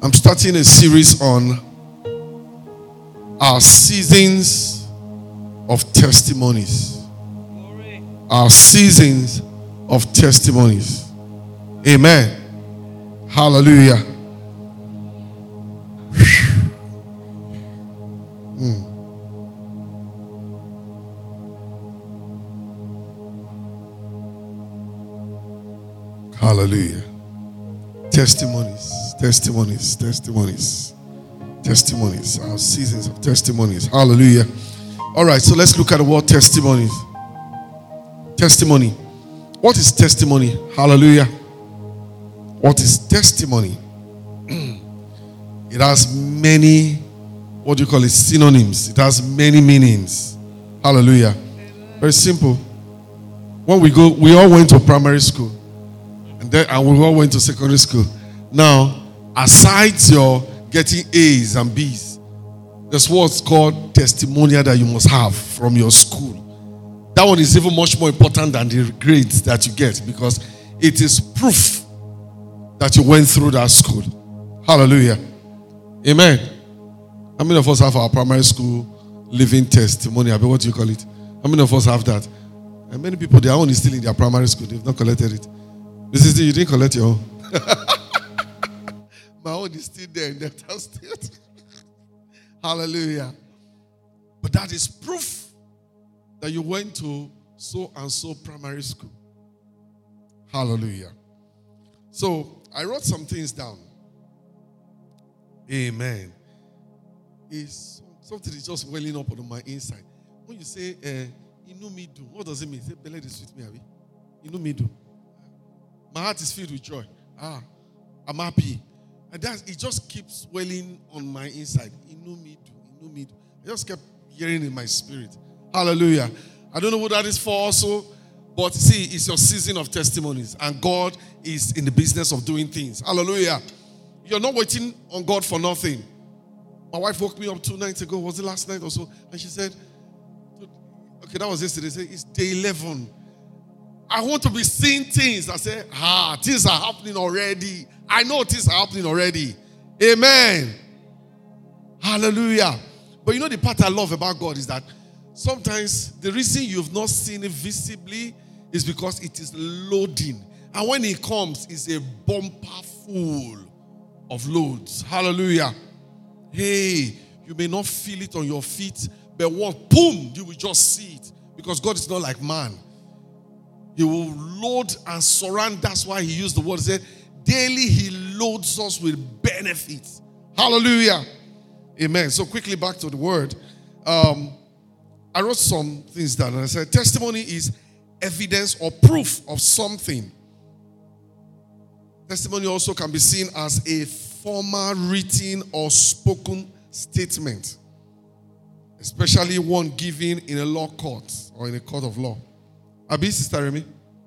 I'm starting a series on our seasons of testimonies. Our seasons of testimonies. Amen. Hallelujah. Hallelujah. Testimonies. Our seasons of testimonies. Hallelujah. All right, so let's look at the word testimonies. Testimony. What is testimony? Hallelujah. What is testimony? It has many, synonyms. It has many meanings. Hallelujah. Very simple. When we all went to primary school. And we all went to secondary school. Now, aside your getting A's and B's, there's what's called testimonial that you must have from your school. That one is even much more important than the grades that you get, because it is proof that you went through that school. Hallelujah. Amen. How many of us have our primary school living testimony? What do you call it? How many of us have that? And many people, their own is still in their primary school. They've not collected it. You didn't collect your own. My own is still there in the town state. Hallelujah. But that is proof that you went to so and so primary school. Hallelujah. So I wrote some things down. Amen. It's something is just welling up on my inside. When you say inu mi do, what does it mean? Say belle dey sweet me, abi? Inu mi do. My heart is filled with joy. I'm happy. And it just keeps welling on my inside. Inu mi do. I just kept hearing in my spirit. Hallelujah. I don't know what that is for also, but see, it's your season of testimonies. And God is in the business of doing things. Hallelujah. You're not waiting on God for nothing. My wife woke me up 2 nights ago. Was it last night or so? And she said, okay, that was yesterday. She said, it's day 11. I want to be seeing things. I say, things are happening already. I know things are happening already. Amen. Hallelujah. But you know the part I love about God is that sometimes the reason you've not seen it visibly is because it is loading. And when it comes, it's a bumper full of loads. Hallelujah. Hey, you may not feel it on your feet, but boom, you will just see it. Because God is not like man. He will load and surround. That's why he used the word. He said, daily he loads us with benefits. Hallelujah. Amen. So quickly back to the word. I wrote some things down and I said, testimony is evidence or proof of something. Testimony also can be seen as a formal written or spoken statement, especially one given in a law court or in a court of law. Abi, Sister Remy?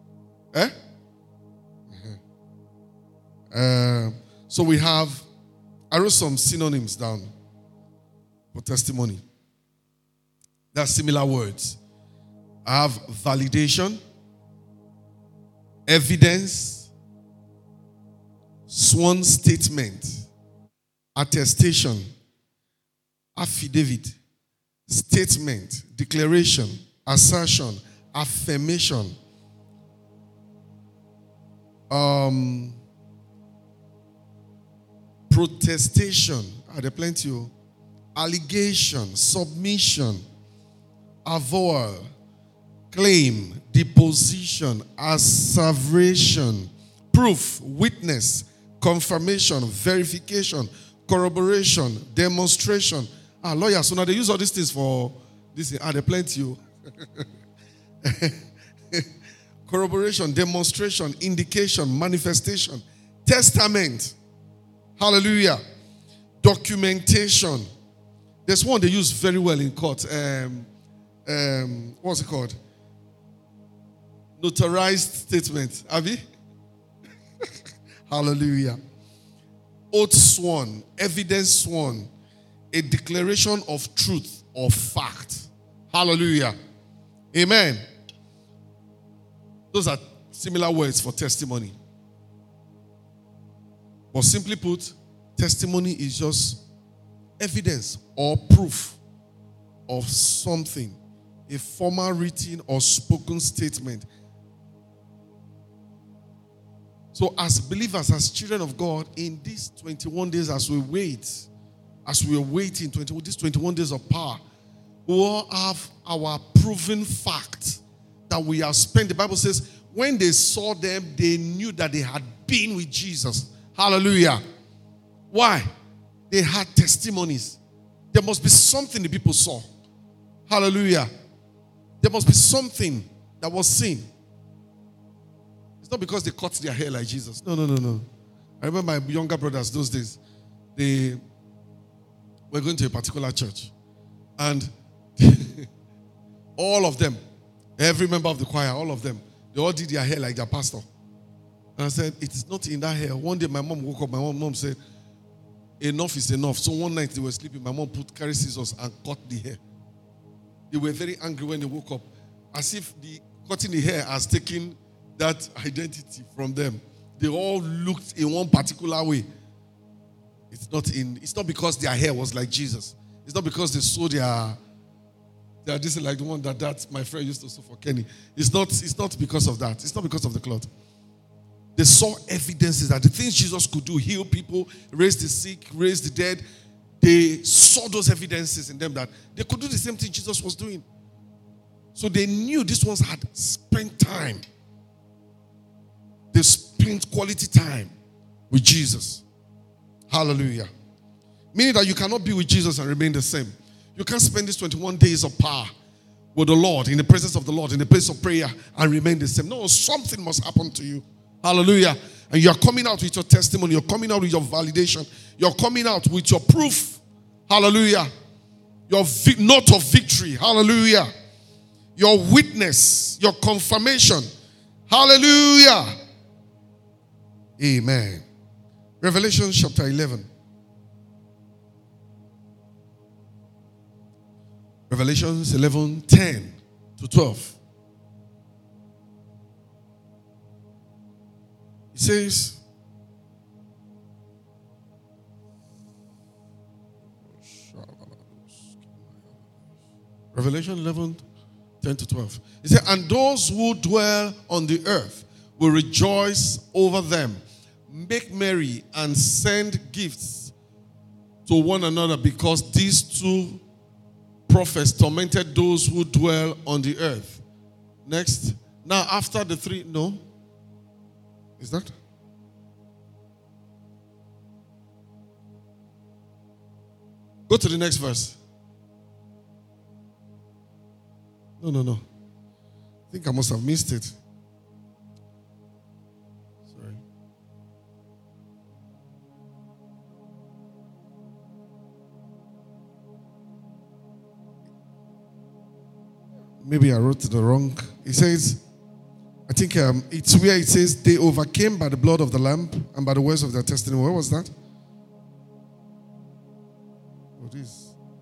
So I wrote some synonyms down for testimony. There are similar words. I have validation, evidence, sworn statement, attestation, affidavit, statement, declaration, assertion, affirmation, protestation, there are plenty, allegation, submission, avowal, claim, deposition, asseveration, proof, witness, confirmation, verification, corroboration, demonstration. Lawyers, so now they use all these things for this. There are plenty. Corroboration, demonstration, indication, manifestation, testament. Hallelujah. Documentation. There's one they use very well in court. What's it called? Notarized statement. Abi? Hallelujah. Oath sworn, evidence sworn, a declaration of truth or fact. Hallelujah. Amen. Those are similar words for testimony. But simply put, testimony is just evidence or proof of something, a formal written or spoken statement. So as believers, as children of God, in these 21 days as we are waiting, these 21 days of power, we will have our proven fact that we have spent. The Bible says, when they saw them, they knew that they had been with Jesus. Hallelujah. Why? They had testimonies. There must be something the people saw. Hallelujah. There must be something that was seen. It's not because they cut their hair like Jesus. No. I remember my younger brothers those days. They were going to a particular church. And all of them, every member of the choir, all of them, they all did their hair like their pastor. And I said, it is not in that hair. One day my mom woke up. My mom said, enough is enough. So one night they were sleeping. My mom carried scissors and cut the hair. They were very angry when they woke up. As if the cutting the hair has taken that identity from them. They all looked in one particular way. It's not because their hair was like Jesus. It's not because they saw their this is like the one that my friend used to sew for Kenny. It's not because of that. It's not because of the cloth. They saw evidences that the things Jesus could do, heal people, raise the sick, raise the dead, they saw those evidences in them that they could do the same thing Jesus was doing. So they knew these ones had spent time. They spent quality time with Jesus. Hallelujah. Meaning that you cannot be with Jesus and remain the same. You can't spend these 21 days of power with the Lord, in the presence of the Lord, in the place of prayer, and remain the same. No, something must happen to you. Hallelujah. And you're coming out with your testimony. You're coming out with your validation. You're coming out with your proof. Hallelujah. Your note of victory. Hallelujah. Your witness. Your confirmation. Hallelujah. Amen. Revelation chapter 11. Revelations 11, 10 to 12. It says, Revelation 11, 10 to 12. It says, and those who dwell on the earth will rejoice over them, make merry, and send gifts to one another, because these two prophets tormented those who dwell on the earth. Next. Now, after the three, no. Is that? Go to the next verse. No. I think I must have missed it. Sorry. Maybe I wrote the wrong. It says, I think it's where it says, they overcame by the blood of the Lamb and by the words of their testimony. Where was that? What is?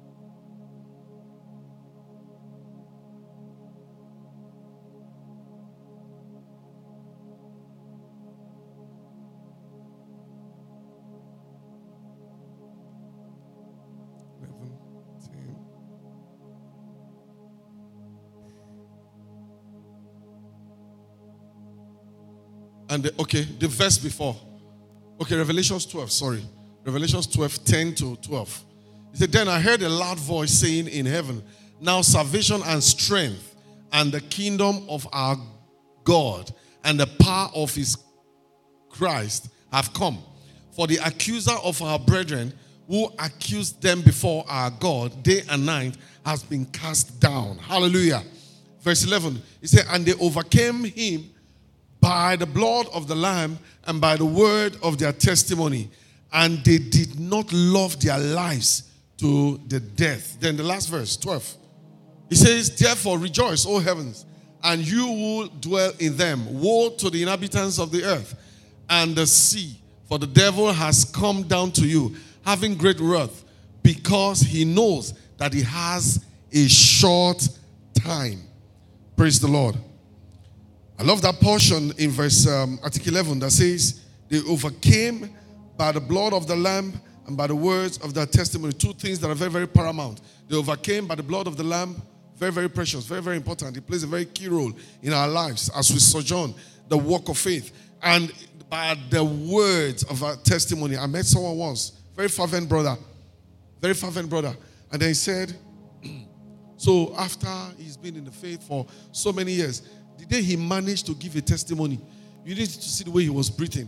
And the verse before. Okay, Revelations 12, sorry. Revelations 12, 10 to 12. He said, then I heard a loud voice saying in heaven, now salvation and strength and the kingdom of our God and the power of his Christ have come. For the accuser of our brethren, who accused them before our God day and night, has been cast down. Hallelujah. Verse 11, he said, and they overcame him by the blood of the Lamb and by the word of their testimony. And they did not love their lives to the death. Then the last verse, 12. He says, therefore rejoice, O heavens, and you who dwell in them. Woe to the inhabitants of the earth and the sea, for the devil has come down to you, having great wrath, because he knows that he has a short time. Praise the Lord. I love that portion in verse Article 11 that says, they overcame by the blood of the Lamb and by the words of their testimony. Two things that are very, very paramount. They overcame by the blood of the Lamb. Very, very precious, very, very important. It plays a very key role in our lives as we sojourn the walk of faith. And by the words of our testimony, I met someone once, very fervent brother. And then he said, so after he's been in the faith for so many years, the day he managed to give a testimony, you need to see the way he was breathing.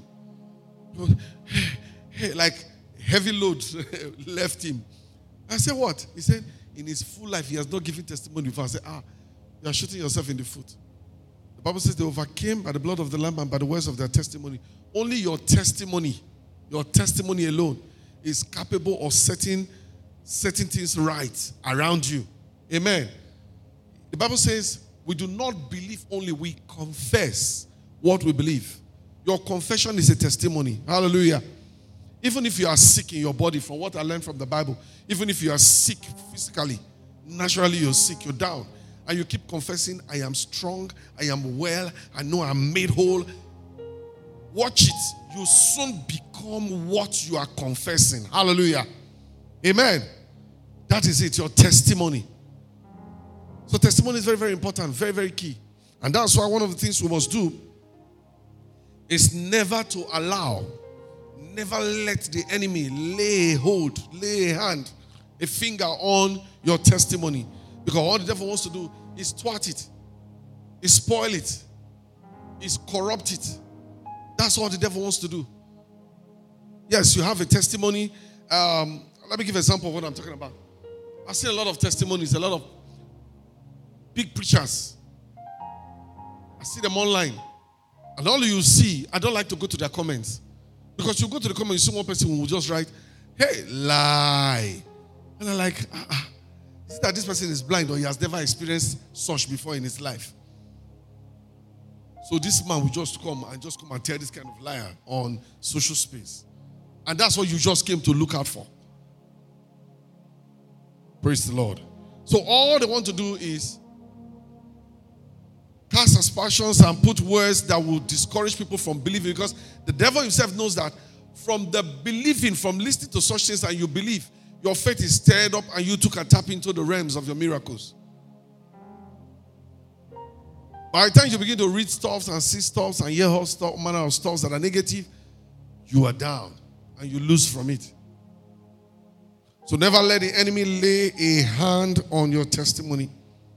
Like heavy load left him. I said, what? He said, in his full life, he has not given testimony before. I said, you are shooting yourself in the foot. The Bible says they overcame by the blood of the Lamb and by the words of their testimony. Only your testimony alone is capable of setting things right around you. Amen. The Bible says we do not believe only, we confess what we believe. Your confession is a testimony. Hallelujah. Even if you are sick in your body, from what I learned from the Bible, even if you are sick physically, naturally you're sick, you're down, and you keep confessing, I am strong, I am well, I know I'm made whole. Watch it. You soon become what you are confessing. Hallelujah. Amen. That is it, your testimony. So testimony is very, very important, very, very key. And that's why one of the things we must do is never let the enemy lay a hand, a finger on your testimony. Because all the devil wants to do is thwart it, is spoil it, is corrupt it. That's all the devil wants to do. Yes, you have a testimony. Let me give an example of what I'm talking about. I've seen a lot of testimonies, a lot of big preachers. I see them online. And all you see, I don't like to go to their comments. Because you go to the comments, you see one person who will just write, hey, lie. And I'm like, is it that this person is blind or he has never experienced such before in his life? So this man will just come and tell this kind of liar on social space. And that's what you just came to look out for. Praise the Lord. So all they want to do is cast aspersions and put words that will discourage people from believing, because the devil himself knows that from the believing, from listening to such things and you believe, your faith is stirred up and you too can tap into the realms of your miracles. By the time you begin to read stuff and see stuff and hear all stuff, manner of stuff that are negative, you are down and you lose from it. So never let the enemy lay a hand on your testimony.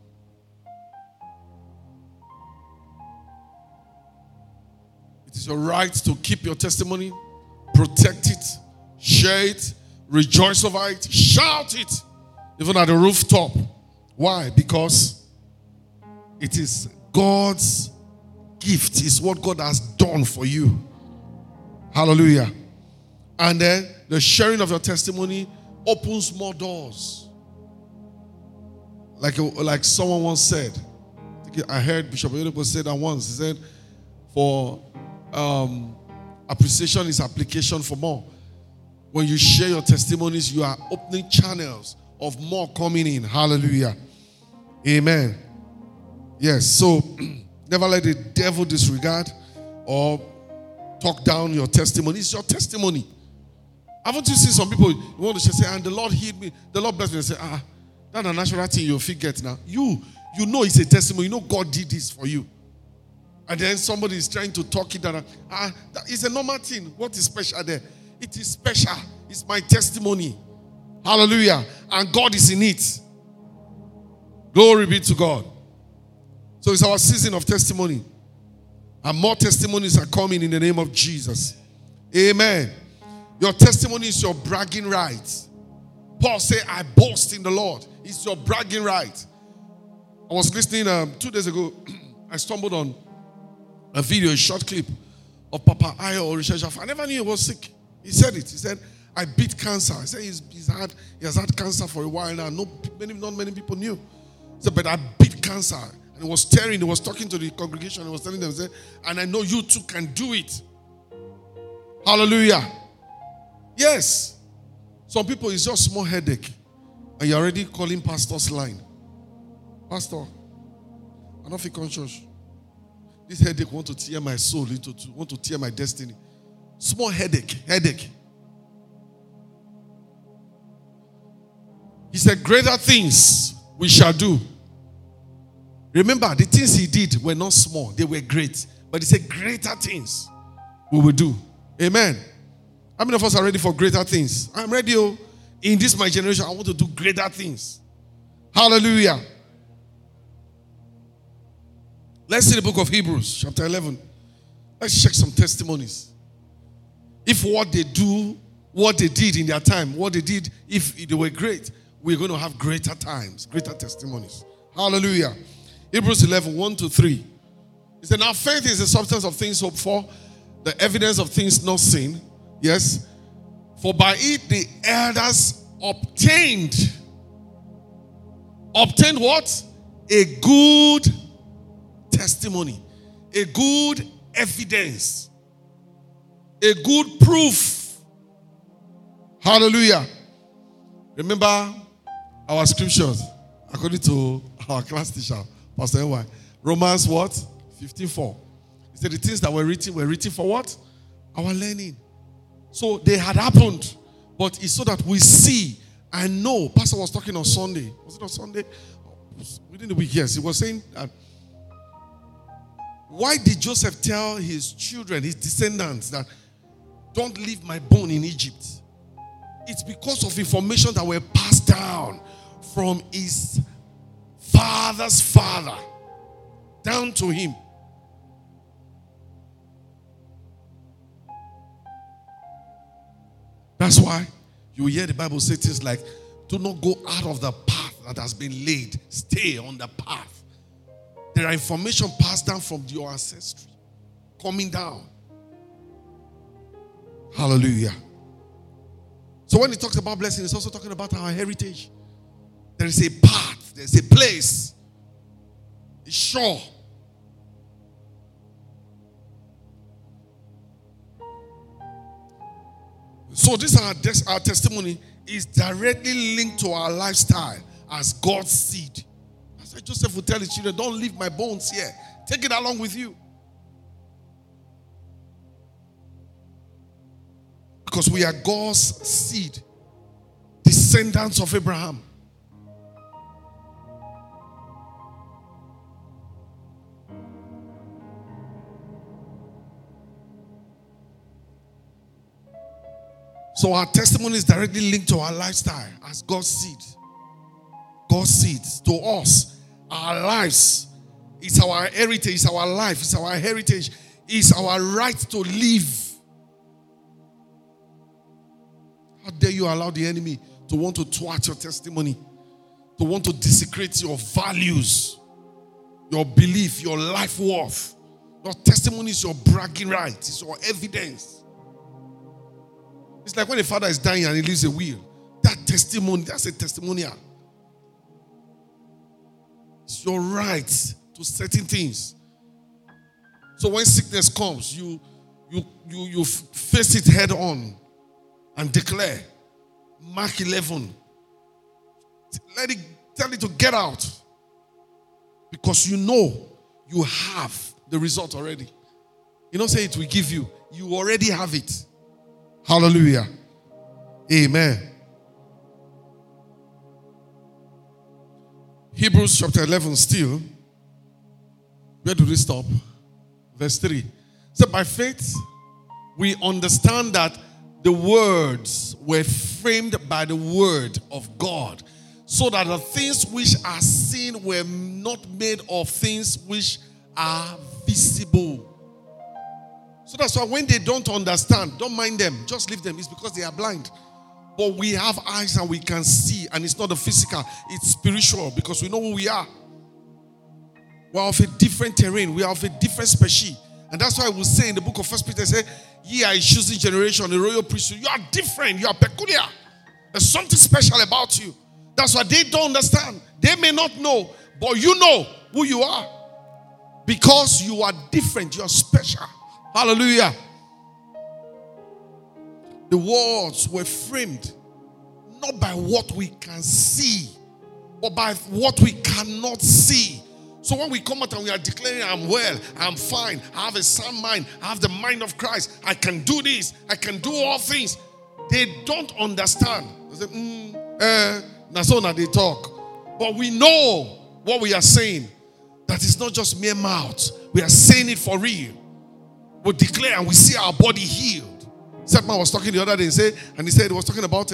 It is your right to keep your testimony, protect it, share it, rejoice over it, shout it, even at the rooftop. Why? Because it is God's gift. It's what God has done for you. Hallelujah. And then the sharing of your testimony opens more doors. Like someone once said, I heard Bishop Oyedepo say that once. He said, for appreciation is application for more. When you share your testimonies, you are opening channels of more coming in. Hallelujah. Amen. Yes, so never let the devil disregard or talk down your testimony. It's your testimony. Haven't you seen some people who want to say, and the Lord healed me, the Lord blessed me, and say, that's a natural thing your feet get now. You know it's a testimony. You know God did this for you. And then somebody is trying to talk it down. It's a normal thing. What is special there? It is special. It's my testimony. Hallelujah. And God is in it. Glory be to God. So it's our season of testimony. And more testimonies are coming in the name of Jesus. Amen. Your testimony is your bragging right. Paul said, I boast in the Lord. It's your bragging right. I was listening 2 days ago. I stumbled on a video, a short clip of Papa Ayo Orisha. I never knew he was sick. He said it. He said, I beat cancer. He said he has had cancer for a while now. Not many people knew. He said, but I beat cancer. And he was tearing. He was talking to the congregation. He was telling them, and I know you too can do it. Hallelujah. Yes. Some people, it's just small headache. And you're already calling pastor's line. Pastor, I'm not feel conscious. This headache want to tear my soul into two, want to tear my destiny. Small headache. He said, greater things we shall do. Remember, the things he did were not small, they were great. But he said, greater things we will do. Amen. How many of us are ready for greater things? I'm ready. In this my generation, I want to do greater things. Hallelujah. Let's see the book of Hebrews, chapter 11. Let's check some testimonies. If what they do, what they did in their time, what they did, if they were great, we're going to have greater times, greater testimonies. Hallelujah. Hebrews 11, 1-3. It said, now faith is the substance of things hoped for, the evidence of things not seen. Yes. For by it the elders obtained what? A good testimony. A good evidence. A good proof. Hallelujah. Remember our scriptures according to our class teacher, Pastor N.Y. Romans what? 15:4. He said the things that were written for what? Our learning. So they had happened, but it's so that we see and know. Pastor was talking on Sunday. Was it on Sunday? Within the week, yes. He was saying that why did Joseph tell his children, his descendants, that don't leave my bone in Egypt? It's because of information that were passed down from his father's father down to him. That's why you hear the Bible say things like, do not go out of the path that has been laid. Stay on the path. There are information passed down from your ancestry coming down. Hallelujah. So when he talks about blessing, he's also talking about our heritage. There is a path, there's a place, a shore. So this our testimony is directly linked to our lifestyle as God's seed. That's why Joseph would tell his children, don't leave my bones here. Take it along with you. Because we are God's seed, descendants of Abraham. So our testimony is directly linked to our lifestyle as God's seed. God's seed to us. Our lives. It's our heritage. It's our life. It's our heritage. It's our right to live. How dare you allow the enemy to want to thwart your testimony? To want to desecrate your values, your belief, your life worth. Your testimony is your bragging right. It's your evidence. It's like when a father is dying and he leaves a will. That testimony, that's a testimonial. It's your right to certain things. So when sickness comes, you face it head on and declare. Mark 11. Tell it to get out. Because you know you have the result already. You don't say it will give you. You already have it. Hallelujah. Amen. Hebrews chapter 11 still. Where do we stop? Verse 3. So by faith, we understand that the words were framed by the word of God, so that the things which are seen were not made of things which are visible. So that's why when they don't understand, don't mind them, just leave them. It's because they are blind. But we have eyes and we can see, and it's not the physical, it's spiritual, because we know who we are. We are of a different terrain, we are of a different species. And that's why we say in the book of 1 Peter, say, ye are a chosen generation, a royal priesthood. You are different, you are peculiar. There's something special about you. That's why they don't understand. They may not know, but you know who you are. Because you are different, you are special. Hallelujah. The words were framed not by what we can see, but by what we cannot see. So when we come out and we are declaring, I'm well, I'm fine, I have a sound mind, I have the mind of Christ, I can do this, I can do all things, they don't understand. They say, That's all that they talk. But we know what we are saying. That is not just mere mouth. We are saying it for real. We declare and we see our body healed. Setman was talking the other day and he said he was talking about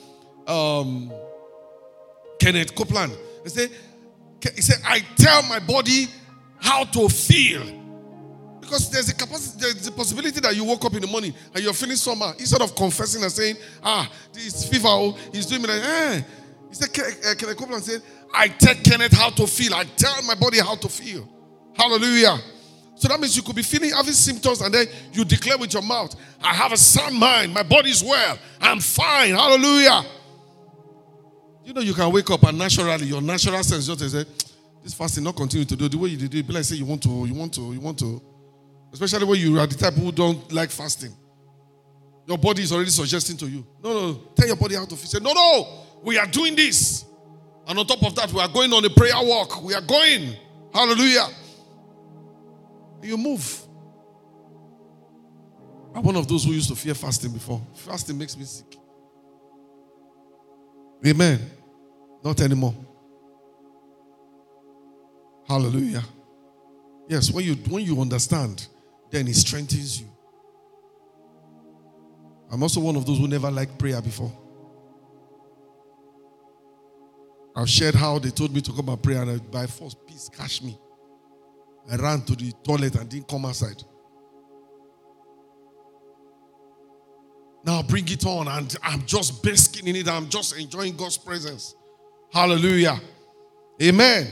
Kenneth Copeland. He said, I tell my body how to feel. Because there's a possibility that you woke up in the morning and you're feeling somehow. Instead of confessing and saying, this fever, he's doing me like, He said, Kenneth Copeland said, I tell Kenneth how to feel. I tell my body how to feel. Hallelujah. So that means you could be having symptoms and then you declare with your mouth, I have a sound mind. My body is well. I'm fine. Hallelujah. You know you can wake up and naturally, your natural sense just say, this fasting not continue to do the way you did it. Be like say you want to. Especially when you are the type who don't like fasting. Your body is already suggesting to you. No. Tell your body how to feel. Say, no. We are doing this. And on top of that, we are going on a prayer walk. We are going. Hallelujah. You move. I'm one of those who used to fear fasting before. Fasting makes me sick. Amen. Not anymore. Hallelujah. Yes, when you understand, then it strengthens you. I'm also one of those who never liked prayer before. I've shared how they told me to come and pray, and by force, peace catch me. I ran to the toilet and didn't come outside. Now bring it on, and I'm just basking in it. I'm just enjoying God's presence. Hallelujah. Amen.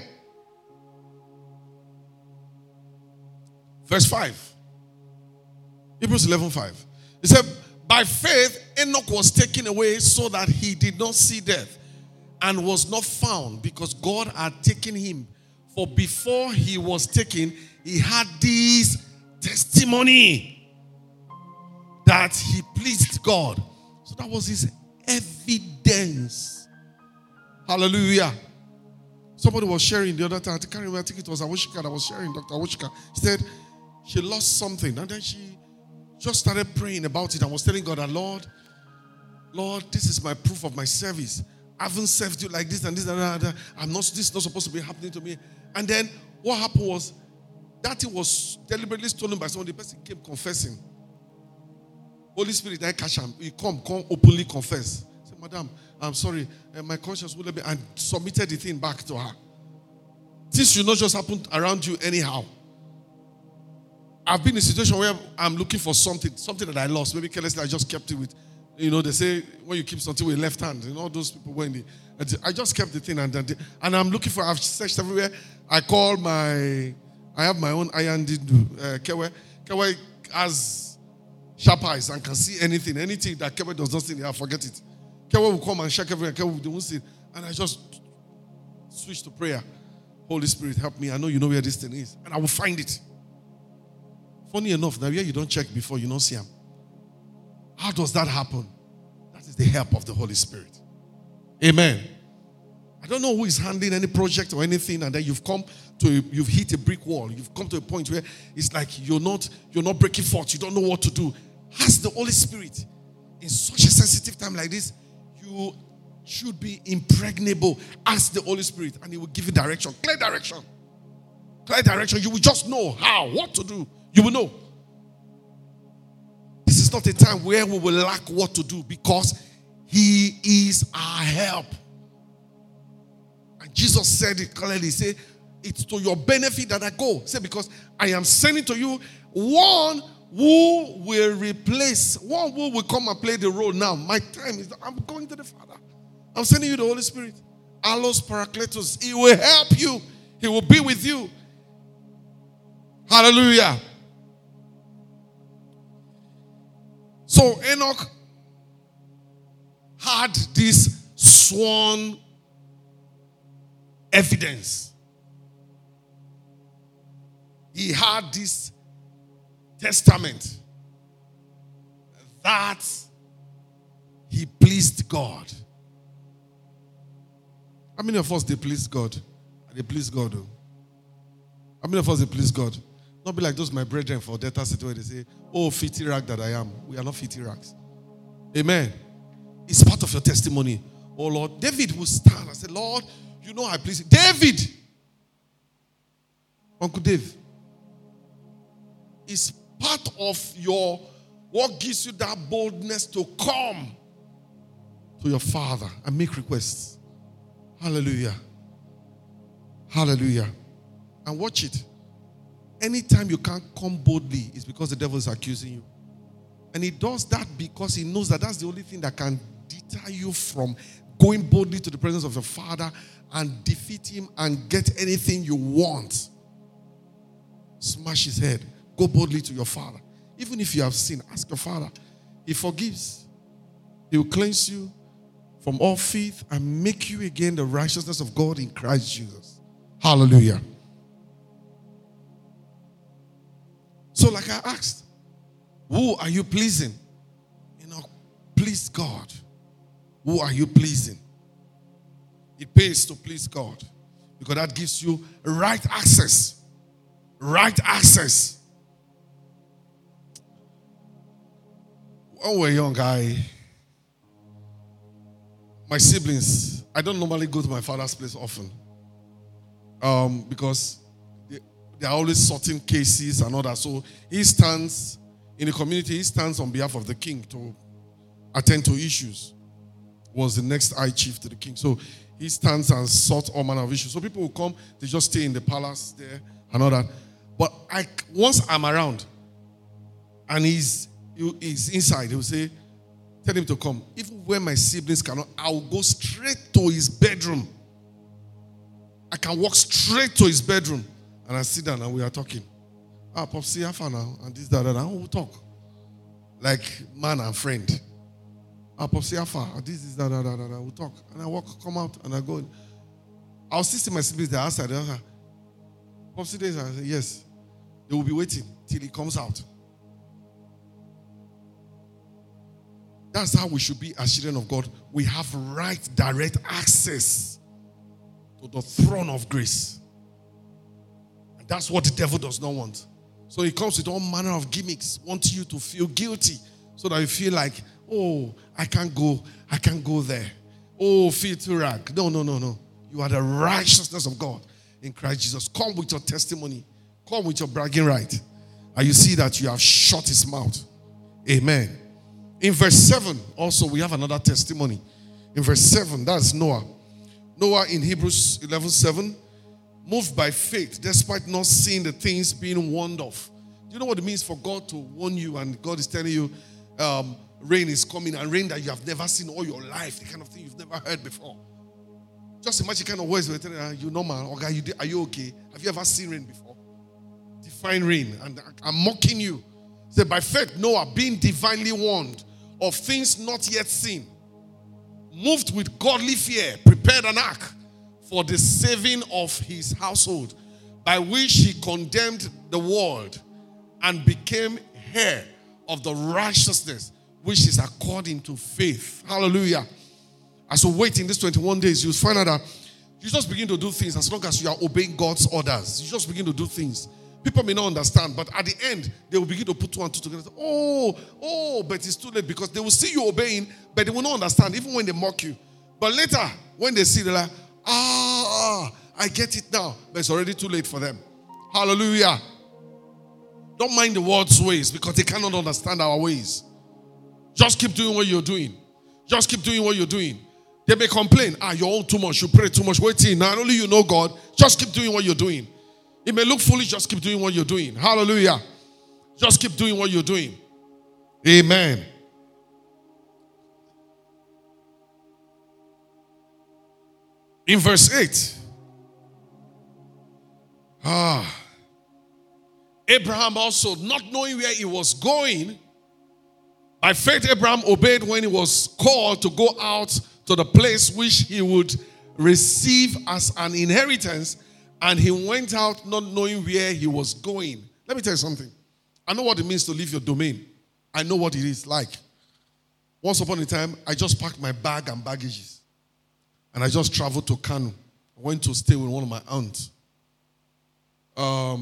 Verse 5. Hebrews 11:5. It said, by faith, Enoch was taken away so that he did not see death, and was not found because God had taken him. For before he was taken, he had this testimony that he pleased God. So that was his evidence. Hallelujah. Somebody was sharing the other time. I can't remember. I think it was Awoshika that was sharing. Dr. Awoshika. She said she lost something. And then she just started praying about it and was telling God that, Lord, this is my proof of my service. I haven't served you like this and this and that. This is not supposed to be happening to me. And then what happened was that it was deliberately stolen by someone. The person came confessing. Holy Spirit, I catch him. He come openly confess. Say, Madam, I'm sorry. My conscience will let me, and submitted the thing back to her. This should not just happen around you anyhow. I've been in a situation where I'm looking for something that I lost. Maybe carelessly I just kept it with. They say when you keep something with left hand, all those people were I just kept the thing and I'm looking for. I've searched everywhere. I have my own iron dindu. Kewe has sharp eyes and can see anything that Kewe does not see. I forget it. Kewe will come and check everywhere. Kewe won't see it. And I just switch to prayer. Holy Spirit, help me. I know you know where this thing is, and I will find it. Funny enough, now where you don't check before, you don't see them. How does that happen? That is the help of the Holy Spirit. Amen. I don't know who is handling any project or anything, and then you've hit a brick wall. You've come to a point where it's like you're not breaking forth. You don't know what to do. Ask the Holy Spirit. In such a sensitive time like this, you should be impregnable. Ask the Holy Spirit, and He will give you direction. Clear direction. Clear direction. You will just know what to do. You will know. This is not a time where we will lack what to do, because He is our help. And Jesus said it clearly. Say, it's to your benefit that I go. Say, because I am sending to you one who will come and play the role now. My time is, I'm going to the Father. I'm sending you the Holy Spirit. Allos Parakletos. He will help you. He will be with you. Hallelujah. So Enoch had this sworn evidence. He had this testament that he pleased God. How many of us, they please God? They please God. How many of us, they please God? Not be like those my brethren for Delta City where they say, oh, filthy rag that I am. We are not filthy rags. Amen. It's part of your testimony. Oh Lord, David will stand and say, Lord, you know I please you. David, Uncle Dave, is part of your, what gives you that boldness to come to your Father and make requests. Hallelujah. Hallelujah. And watch it. Anytime you can't come boldly, it's because the devil is accusing you. And he does that because he knows that that's the only thing that can deter you from going boldly to the presence of your Father and defeat him and get anything you want. Smash his head. Go boldly to your Father. Even if you have sinned, ask your Father. He forgives. He will cleanse you from all filth and make you again the righteousness of God in Christ Jesus. Hallelujah. So like I asked, who are you pleasing? Please God. Who are you pleasing? It pays to please God because that gives you right access. Right access. When we were young, my siblings, I don't normally go to my father's place often because there are always certain cases and all that. So he stands in the community, he stands on behalf of the king to attend to issues. Was the next high chief to the king. So he stands and sorts all manner of issues. So people will come, they just stay in the palace there and all that. But once I'm around and he's inside, he will say, tell him to come. Even when my siblings cannot, I will go straight to his bedroom. I can walk straight to his bedroom. And I sit down and we are talking. Popsy, how far now? And this, that, and we'll talk. Like man and friend. Popsy, how far? This is that, we'll talk. And I come out, and I go. I'll see my siblings there outside. Popsy days, I say, yes. They will be waiting till he comes out. That's how we should be as children of God. We have right, direct access to the throne of grace. And that's what the devil does not want. So he comes with all manner of gimmicks, wanting you to feel guilty, so that you feel like, oh, I can't go there. Oh, feel too rag. No. You are the righteousness of God in Christ Jesus. Come with your testimony. Come with your bragging right. And you see that you have shut his mouth. Amen. In verse 7, also, we have another testimony. In verse 7, that's Noah. Noah in Hebrews 11:7, moved by faith, despite not seeing the things being warned of. Do you know what it means for God to warn you and God is telling you rain is coming, and rain that you have never seen all your life, the kind of thing you've never heard before? Just imagine kind of words where telling you, normal, okay, are you okay? Have you ever seen rain before? Divine rain. And I'm mocking you. Say, by faith, Noah, being divinely warned of things not yet seen, moved with godly fear, prepared an ark for the saving of his household, by which he condemned the world and became heir of the righteousness which is according to faith. Hallelujah. As we wait in these 21 days, you'll find out that you just begin to do things as long as you are obeying God's orders. You just begin to do things. People may not understand, but at the end, they will begin to put two and two together. Oh, but it's too late, because they will see you obeying, but they will not understand, even when they mock you. But later, when they see, they're like, I get it now. But it's already too late for them. Hallelujah. Don't mind the world's ways, because they cannot understand our ways. Just keep doing what you're doing. Just keep doing what you're doing. They may complain, you're on too much, you pray too much. Wait till not only you know God, just keep doing what you're doing. It may look foolish, just keep doing what you're doing. Hallelujah. Just keep doing what you're doing. Amen. In verse 8. Abraham also, not knowing where he was going, by faith Abraham obeyed when he was called to go out to the place which he would receive as an inheritance. And he went out not knowing where he was going. Let me tell you something. I know what it means to leave your domain. I know what it is like. Once upon a time, I just packed my bag and baggages. And I just traveled to Kano. I went to stay with one of my aunts.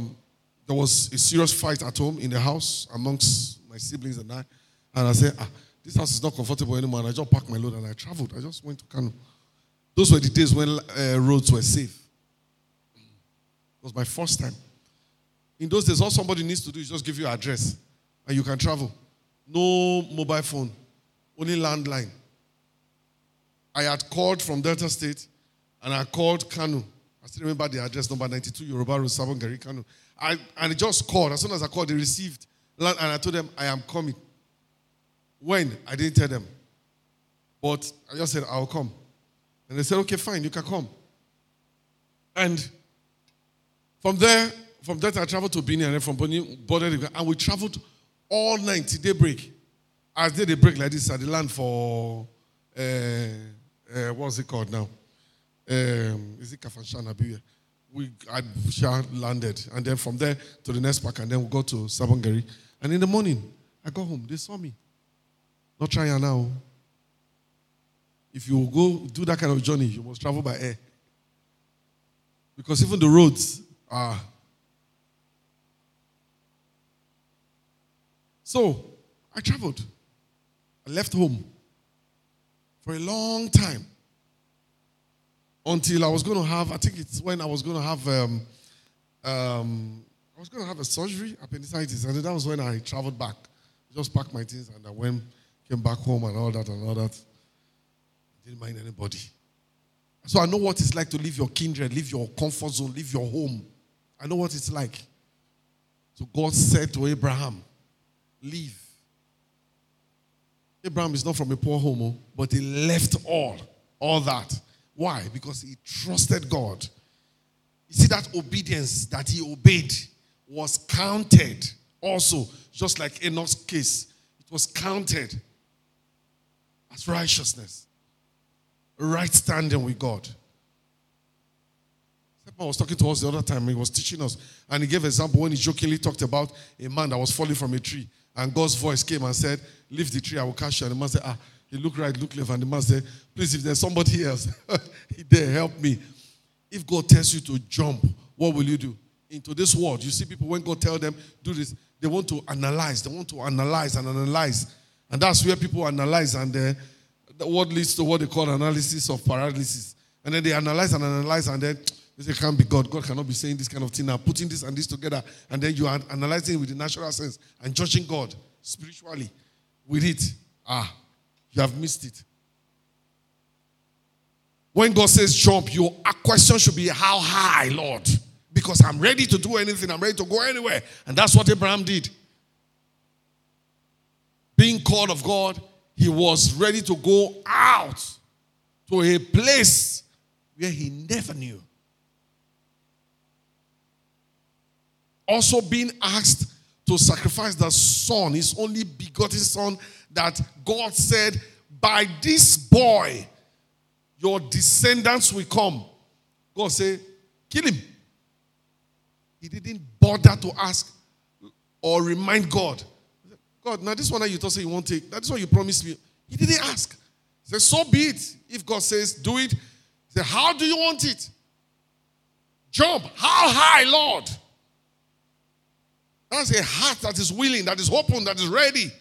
There was a serious fight at home in the house amongst my siblings and I. And I said, this house is not comfortable anymore. And I just packed my load and I traveled. I just went to Kano. Those were the days when roads were safe. It was my first time. In those days, all somebody needs to do is just give you an address and you can travel. No mobile phone, only landline. I had called from Delta State and I called Kano. I still remember the address, number 92 Yoruba Road, Sabon Gari, Kano. And I just called. As soon as I called, they received. And I told them, I am coming. When? I didn't tell them. But I just said, I'll come. And they said, okay, fine, you can come. And from there I traveled to Benin, and then from Benin, and we traveled all night till daybreak. As they break like this, at the land for, what's it called now? Is it Kafanshan? I landed. And then from there to the next park, and then we go to Sabon Gari. And in the morning, I got home. They saw me. Not trying now. If you go do that kind of journey, you must travel by air. Because even the roads are. So, I traveled. I left home for a long time. Until I was going to have, I think it's when I was going to have, a surgery, appendicitis. And that was when I traveled back. Just packed my things and I came back home and all that. Didn't mind anybody. So I know what it's like to leave your kindred, leave your comfort zone, leave your home. I know what it's like. So God said to Abraham, leave. Abraham is not from a poor home, but he left all that. Why? Because he trusted God. You see, that obedience that he obeyed was counted also, just like Enoch's case. It was counted as righteousness. Right standing with God. Stephen was talking to us the other time. He was teaching us. And he gave an example when he jokingly talked about a man that was falling from a tree. And God's voice came and said, leave the tree, I will catch you. And the man said, he looked right, looked left. And the man said, please, if there's somebody else, there, help me. If God tells you to jump, what will you do? Into this world, you see people, when God tells them, do this, they want to analyze. They want to analyze and analyze. And that's where people analyze. And the word leads to what they call analysis of paralysis. And then they analyze and analyze, and then they say, can't be God. God cannot be saying this kind of thing now, putting this and this together. And then you are analyzing with the natural sense and judging God spiritually with it. You have missed it. When God says jump, your question should be, how high, Lord? Because I'm ready to do anything. I'm ready to go anywhere. And that's what Abraham did. Being called of God, he was ready to go out to a place where he never knew. Also being asked to sacrifice the son, his only begotten son, that God said, by this boy, your descendants will come. God said, kill him. He didn't bother to ask or remind God. God, now this one that you thought you won't take, that's what you promised me. He didn't ask. He said, so be it. If God says, do it. He said, how do you want it? Jump. How high, Lord? That's a heart that is willing, that is open, that is ready.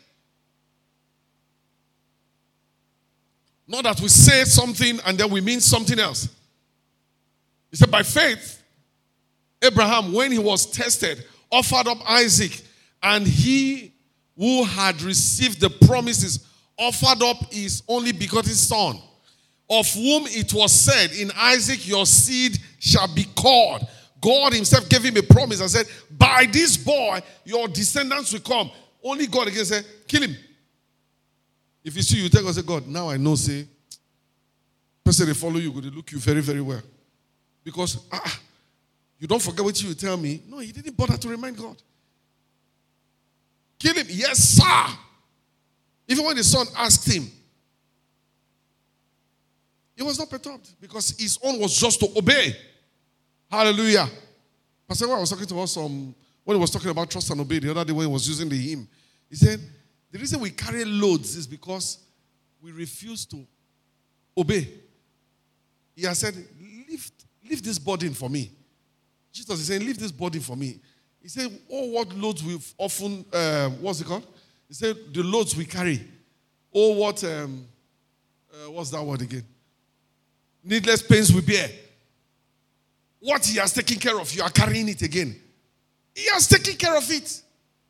Not that we say something and then we mean something else. He said, by faith, Abraham, when he was tested, offered up Isaac, and he who had received the promises offered up his only begotten son, of whom it was said, in Isaac your seed shall be called. God himself gave him a promise and said, by this boy, your descendants will come. Only God again said, kill him. If you see, you tell God, say, God, now I know, say, person they follow you, they look you very, very well. Because, you don't forget what you tell me. No, he didn't bother to remind God. Kill him. Yes, sir. Even when the son asked him, he was not perturbed because his own was just to obey. Hallelujah. Pastor, I was talking to us when he was talking about trust and obey the other day when he was using the hymn. He said, the reason we carry loads is because we refuse to obey. He has said, lift this burden for me. Jesus is saying, leave this burden for me. He said, oh, what loads we've often, what's it called? He said, the loads we carry. Oh, what's that word again? Needless pains we bear. What he has taken care of, you are carrying it again. He has taken care of it.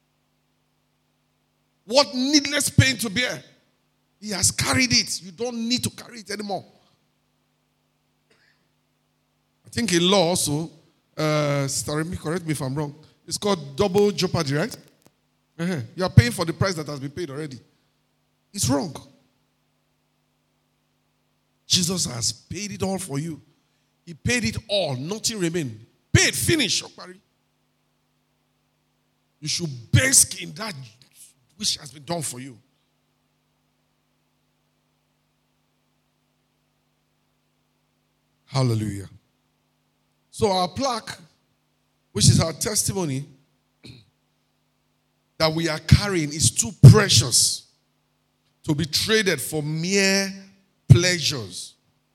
What needless pain to bear, he has carried it. You don't need to carry it anymore. I think in law also, Sister Remy, correct me if I'm wrong, it's called double jeopardy, right? You are paying for the price that has been paid already. It's wrong. Jesus has paid it all for you. He paid it all. Nothing remained. Paid, finish. You should bask in that which has been done for you. Hallelujah. So our plaque, which is our testimony that we are carrying, is too precious to be traded for mere pleasures.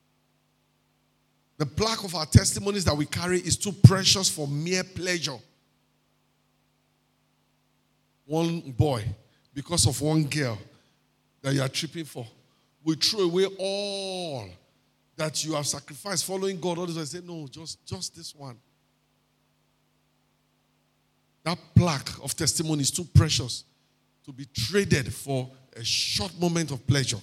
The plaque of our testimonies that we carry is too precious for mere pleasure. One boy, because of one girl that you are tripping for, will throw away all that you have sacrificed following God. All this, I say, no, just this one. That plaque of testimony is too precious to be traded for a short moment of pleasure.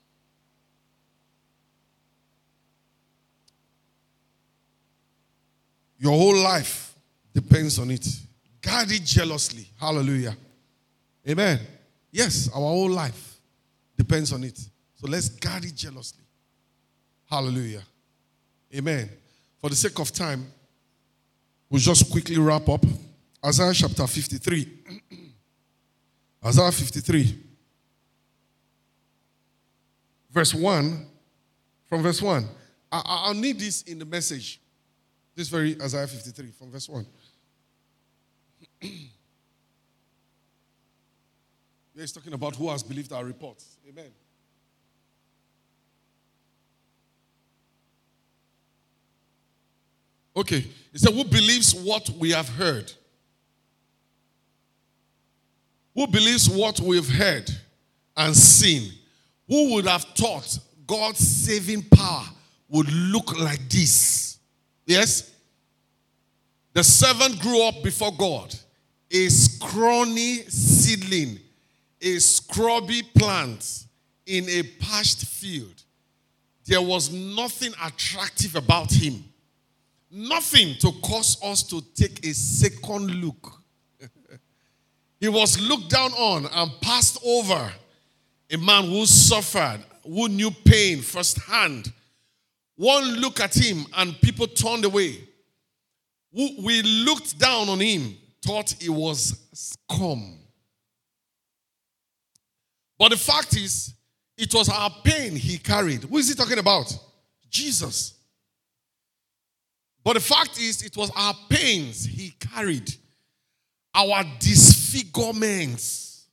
Your whole life depends on it. Guard it jealously. Hallelujah. Amen. Yes, our whole life depends on it. So let's guard it jealously. Hallelujah. Amen. For the sake of time, we'll just quickly wrap up. Isaiah chapter 53. Isaiah 53. Verse 1. From verse 1. I'll need this in the message. This very Isaiah 53 from verse 1. He's talking about who has believed our report. Amen. Okay. He said, who believes what we have heard? Who believes what we've heard and seen? Who would have thought God's saving power would look like this? Yes? The servant grew up before God, a scrawny seedling, a scrubby plant in a parched field. There was nothing attractive about him. Nothing to cause us to take a second look. He was looked down on and passed over. A man who suffered, who knew pain firsthand. One look at him and people turned away. We looked down on him, thought he was scum. But the fact is, it was our pain he carried. Who is he talking about? Jesus. But the fact is, it was our pains he carried. Our disfigurements.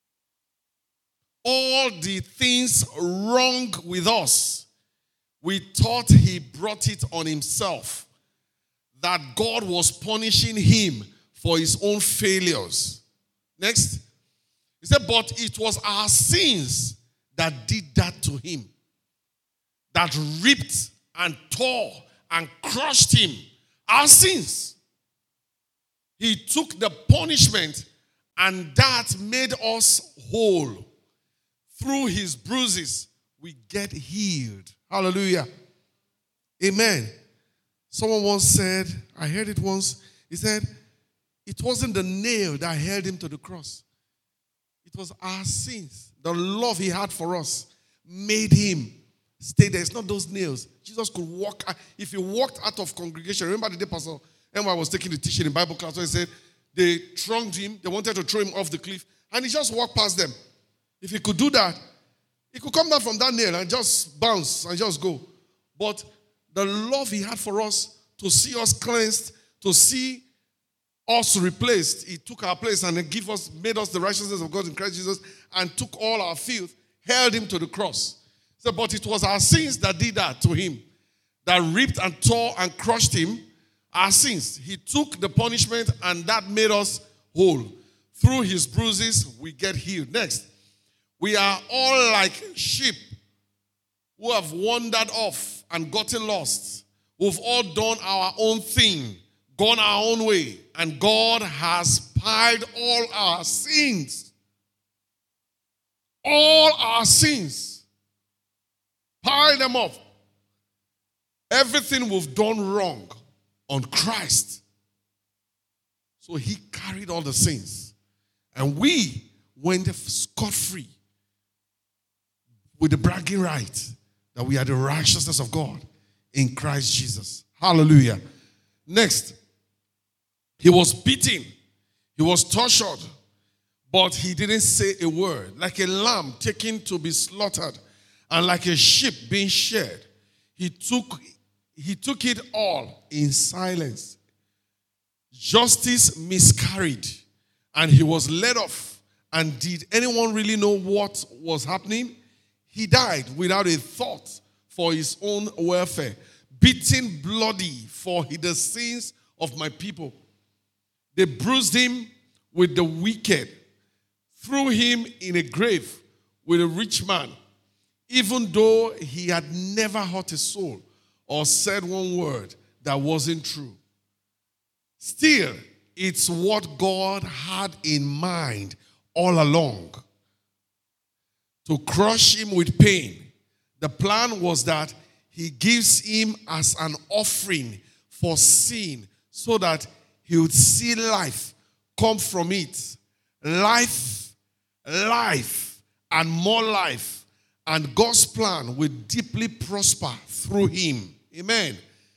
All the things wrong with us. We thought he brought it on himself. That God was punishing him for his own failures. Next. He said, but it was our sins that did that to him. That ripped and tore and crushed him. Our sins. He took the punishment and that made us whole. Through his bruises, we get healed. Hallelujah. Amen. Someone once said, I heard it once, he said, it wasn't the nail that held him to the cross. It was our sins. The love he had for us made him stay there. It's not those nails. Jesus could walk. If he walked out of congregation, remember the day Pastor Emma was taking the teaching in Bible class where he said they thronged him, they wanted to throw him off the cliff, and he just walked past them. If he could do that, he could come down from that nail and just bounce and just go. But the love he had for us, to see us cleansed, to see us replaced, he took our place and made us the righteousness of God in Christ Jesus and took all our filth, held him to the cross. So, but it was our sins that did that to him, that ripped and tore and crushed him. Our sins. He took the punishment and that made us whole. Through his bruises, we get healed. Next. We are all like sheep who have wandered off and gotten lost. We've all done our own thing, gone our own way, and God has piled all our sins. All our sins. Pile them up. Everything we've done wrong on Christ. So he carried all the sins. And we went scot-free with the bragging right that we are the righteousness of God in Christ Jesus. Hallelujah. Next, he was beaten. He was tortured. But he didn't say a word. Like a lamb taken to be slaughtered and like a sheep being sheared, he took it all in silence. Justice miscarried and he was led off. And did anyone really know what was happening? He died without a thought for his own welfare, beaten bloody for the sins of my people. They bruised him with the wicked, threw him in a grave with a rich man, even though he had never hurt a soul or said one word that wasn't true. Still, it's what God had in mind all along. To crush him with pain. The plan was that he gives him as an offering for sin so that he would see life come from it. Life, and more life. And God's plan will deeply prosper through him. Amen.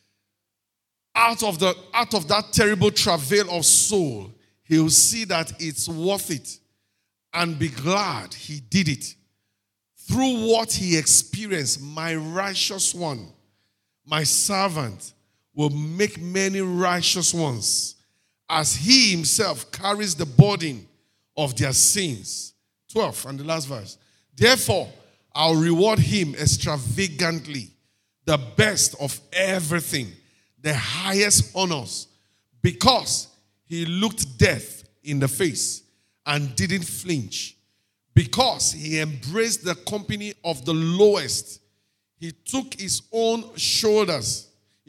Out of that terrible travail of soul, he will see that it's worth it and be glad he did it. Through what he experienced, my righteous one, my servant, will make many righteous ones as he himself carries the burden of their sins. 12, and the last verse. Therefore, I'll reward him extravagantly, the best of everything, the highest honors, because he looked death in the face and didn't flinch. Because he embraced the company of the lowest, he took on his own shoulders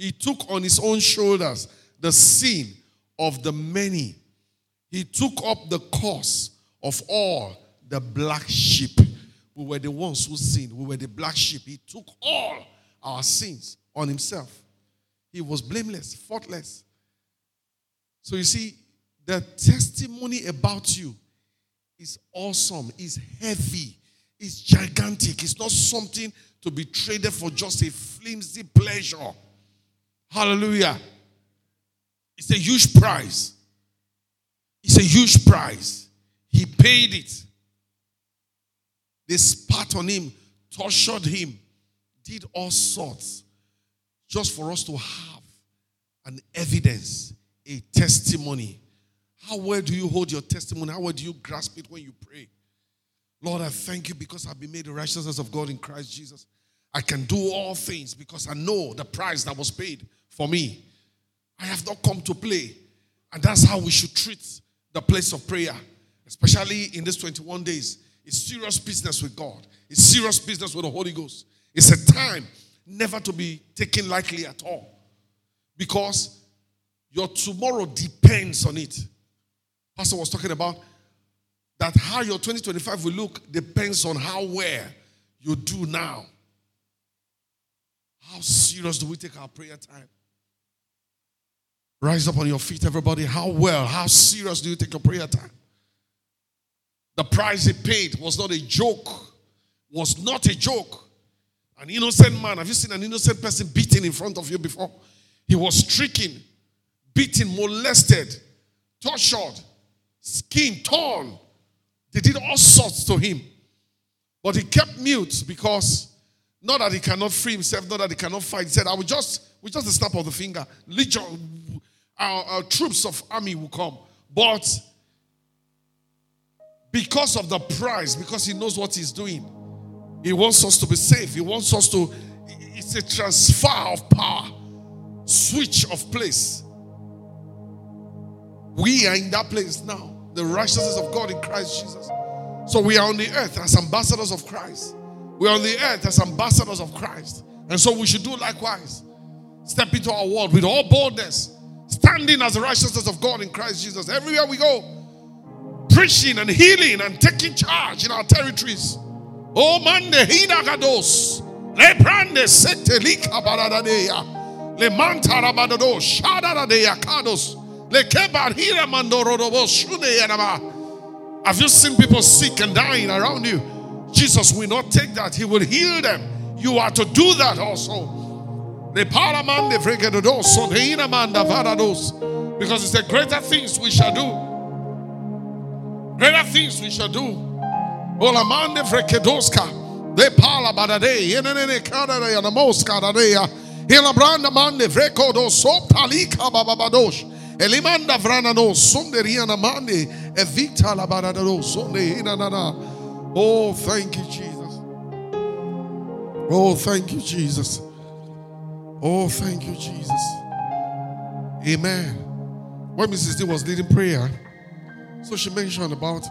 the sin of the many. He took up the cause of all the black sheep. We were the ones who sinned. We were the black sheep. He took all our sins on himself. He was blameless, faultless. So you see, the testimony about you is awesome, is heavy, is gigantic. It's not something to be traded for just a flimsy pleasure. Hallelujah. It's a huge price. It's a huge price. He paid it. They spat on him, tortured him, did all sorts just for us to have an evidence, a testimony. How well do you hold your testimony? How well do you grasp it when you pray? Lord, I thank you because I've been made the righteousness of God in Christ Jesus. I can do all things because I know the price that was paid for me. I have not come to play. And that's how we should treat the place of prayer, especially in these 21 days. It's serious business with God. It's serious business with the Holy Ghost. It's a time never to be taken lightly at all, because your tomorrow depends on it. Pastor was talking about that how your 2025 will look depends on how well you do now. How serious do we take our prayer time? Rise up on your feet, everybody. How serious do you take your prayer time? The price he paid was not a joke. Was not a joke. An innocent man. Have you seen an innocent person beaten in front of you before? He was stricken, beaten, molested, tortured, skin torn. They did all sorts to him. But he kept mute because not that he cannot free himself, not that he cannot fight. He said, with just a snap of the finger, legion, our troops of army will come. But because of the price, because he knows what he's doing, he wants us to be safe. He wants us to, it's a transfer of power, switch of place. We are in that place now. The righteousness of God in Christ Jesus. So we are on the earth as ambassadors of Christ. We are on the earth as ambassadors of Christ. And so we should do likewise. Step into our world with all boldness, standing as the righteousness of God in Christ Jesus. Everywhere we go, preaching and healing and taking charge in our territories. Oh, mande hidagados. Le brande sete lika baradadeya. Le mantara badado shadadadeya kados. Le kebar hira mandorodobo shune yanaba. Have you seen people sick and dying around you? Jesus will not take that. He will heal them. You are to do that also. Because it's the greater things we shall do. Greater things we shall do. Olamande vrekedoska. De pala badade. Yenene kadare yana moska dadea. Helabranda mande vrekodo soptalika bababadosh. Elimanda vranano sonderiana mande evita la badado sonde inanana. Oh, thank you, Jesus. Oh, thank you, Jesus. Oh, thank you, Jesus. Amen. When Mrs. D was leading prayer, so she mentioned about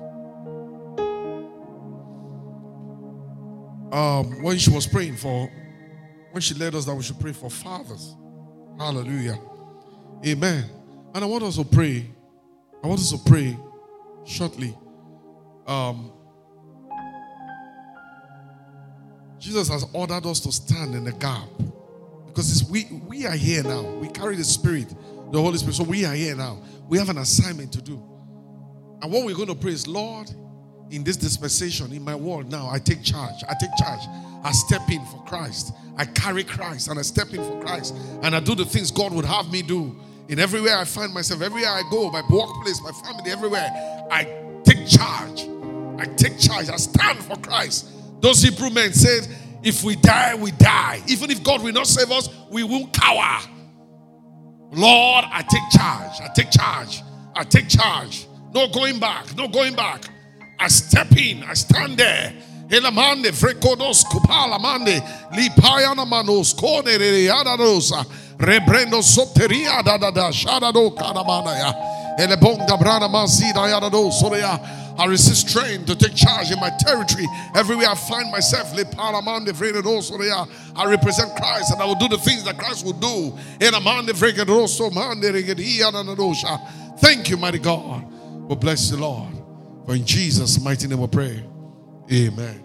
when she was praying for, when she led us that we should pray for fathers. Hallelujah. Amen. And I want us to pray. I want us to pray shortly. Jesus has ordered us to stand in the gap. Because we are here now. We carry the Spirit, the Holy Spirit. So we are here now. We have an assignment to do. And what we're going to pray is, Lord, in this dispensation, in my world now, I take charge. I take charge. I step in for Christ. I carry Christ and I step in for Christ. And I do the things God would have me do. In everywhere I find myself, everywhere I go, my workplace, my family, everywhere, I take charge. I take charge. I stand for Christ. Those Hebrew men said, if we die, we die. Even if God will not save us, we won't cower. Lord, I take charge. I take charge. I take charge. No going back. No going back. I step in. I stand there. Elamande frekodos kupala mande lipayana manos kone readadosa rebrendo sopteria da shadado kanamana ya elebonga brana mazida yadado soya. I resist strength to take charge in my territory. Everywhere I find myself, I represent Christ and I will do the things that Christ will do. Thank you, mighty God. We bless you, Lord. For in Jesus' mighty name we pray. Amen.